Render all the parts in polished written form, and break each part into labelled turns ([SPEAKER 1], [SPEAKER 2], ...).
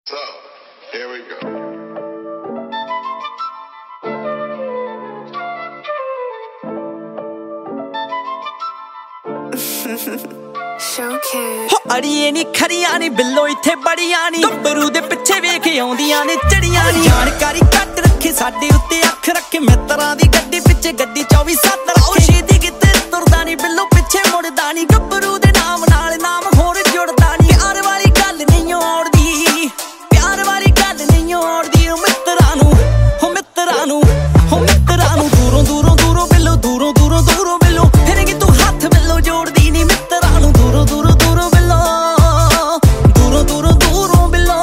[SPEAKER 1] So, here we go.
[SPEAKER 2] Showcase
[SPEAKER 3] ਅੜੀਏ ਨੀ ਖਰੀਆਂ ਨੀ ਬਿੱਲੋ ਇੱਥੇ ਬੜੀਆਂ ਨੀ ਗੱਭਰੂ ਦੇ ਪਿੱਛੇ ਵੇਖ ਆਉਂਦੀਆਂ ਨੇ ਚੜੀਆਂ ਨੀ ਜਾਣਕਾਰੀ ਘੱਟ ਰੱਖੇ ਸਾਡੇ ਉੱਤੇ ਅੱਖ ਰੱਖੇ ਮਿੱਤਰਾਂ ਦੀ ਗੱਡੀ ਪਿੱਛੇ ਗੱਡੀ 24/7 ਰੱਖੇ ਛੇਤੀ ਕਿਤੇ ਤੁਰਦਾ ਨੀ ਬਿੱਲੋ ਪਿੱਛੇ ਮੁੜਦਾ ਨੀ ਗੱਭਰੂ ਦੇ ਨਾਮ ਨਾਲ ਨਾਮ ਹੋਰ ਜੁੜਦਾ ਨੀ ਪਿਆਰ ਵਾਲੀ ਗੱਲ ਨਹੀਂ ਔੜਦੀ ਪਿਆਰ ਵਾਲੀ ਗੱਲ ਨਹੀਂ ਔੜਦੀ ਉਹ ਮਿੱਤਰਾਂ ਨੂੰ ਦੂਰੋਂ ਦੂਰੋਂ ਦੂਰੋਂ ਬਿੱਲੋ ਦੂਰੋਂ ਦੂਰੋਂ ਦੂਰੋਂ ਬਿੱਲੋ ਫਿਰ ਕਿ ਤੂੰ ਹੱਥ ਬਿੱਲੋ ਜੋੜਦੀ ਨੀ ਮਿੱਤਰਾਂ ਨੂੰ ਦੂਰੋਂ ਦੂਰੋਂ ਦੂਰੋਂ ਬਿੱਲੋ ਦੂਰੋਂ ਦੂਰੋਂ ਦੂਰੋਂ ਬਿੱਲੋ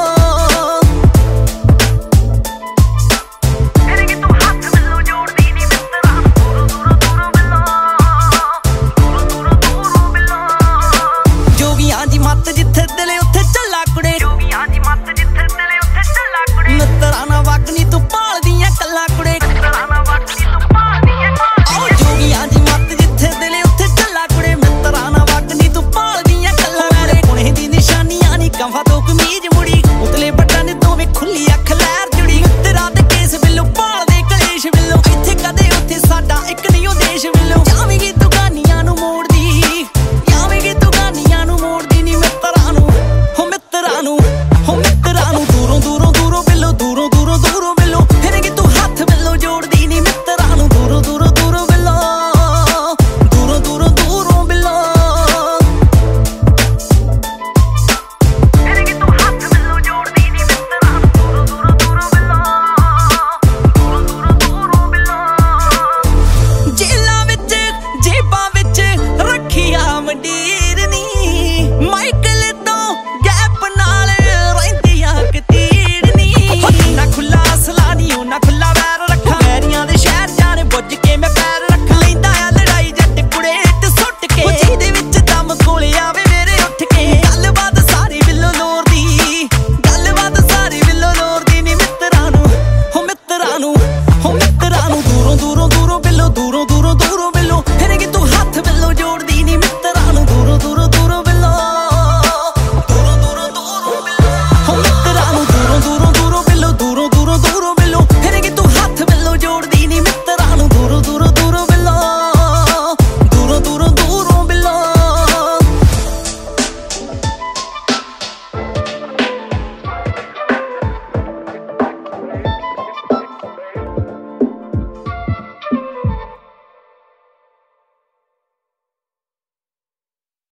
[SPEAKER 3] ਫਿਰ ਕਿ ਤੂੰ ਹੱਥ ਬਿੱਲੋ ਜੋੜਦੀ ਨੀ ਮਿੱਤਰਾਂ ਨੂੰ ਦੂਰੋਂ ਦੂਰੋਂ ਦੂਰੋਂ ਬਿੱਲੋ ਦੂਰੋਂ ਦੂਰੋਂ ਦੂਰੋਂ ਬਿੱਲੋ ਜੋਗੀਆਂ ਦੀ ਮੱਤ ਜਿੱਥੇ ਦਿਲੇ ਉੱਥੇ ਚੱਲਾ ਕੁੜੇ ਜੋਗੀਆਂ ਦੀ ਮੱਤ ਜਿੱਥੇ ਦਿਲੇ ਉੱਥੇ ਚੱਲਾ ਕੁੜੇ ਮਿੱਤਰਾਂ ਨਾਲ ਵਗ ਨੀ ਤੂੰ ਭਾਲਦੀਆਂ ਕੱਲਾ ਕੁੜੇ ਮਿੱਤਰਾਂ ਨਾਲ ਵਗ ਨੀ ਤੂੰ ਭਾਲਦੀਆਂ ਜੋਗੀਆਂ ਦੀ ਮੱਤ ਜਿੱਥੇ ਦਿਲੇ ਉੱਥੇ ਚੱਲਾ ਕੁੜੇ ਮਿੱਤਰਾਂ ਨਾਲ ਵਗ ਨੀ ਤੂੰ ਭਾਲਦੀਆਂ ਕੱਲਾ ਕੁੜੇ ਕੋਨੇ ਦੀ ਨਿਸ਼ਾਨੀਆਂ ਨੀ ਕੰਫਾ ਤੋਂ ਕਮੀਜ਼ ਮੁੜੀ ਉਤਲੇ ਬੱਟਾਂ ਨੇ ਦੋਵੇਂ ਖੁੱਲੀ ਅੱਖ ਲੈ